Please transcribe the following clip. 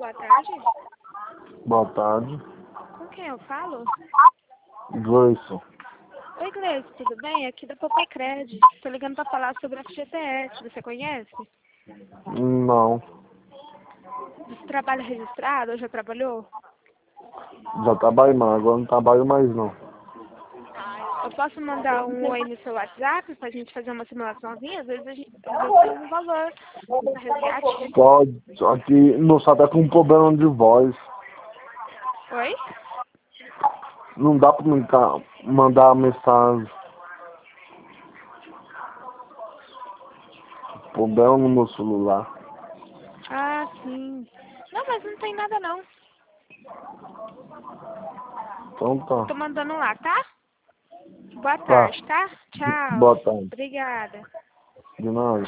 boa tarde. Boa tarde. Com quem eu falo? Gleison. Oi, Gleice, tudo bem? Aqui da Popecred. Tô ligando pra falar sobre a FGTS. Você conhece? Não. Você trabalha registrado ou já trabalhou? Já trabalho mais, agora não trabalho mais não. Eu posso mandar um oi no seu WhatsApp pra gente fazer uma simulaçãozinha? Às vezes tem um valor pra resgate. Pode, só que não só tá com um problema de voz. Oi? Não dá pra mandar mensagem. Problema no meu celular. Ah, sim. Não, mas não tem nada não. Então tá. Tô mandando lá, tá? Boa Tá. tarde, tá? Tchau. Boa tarde. Obrigada. De nada.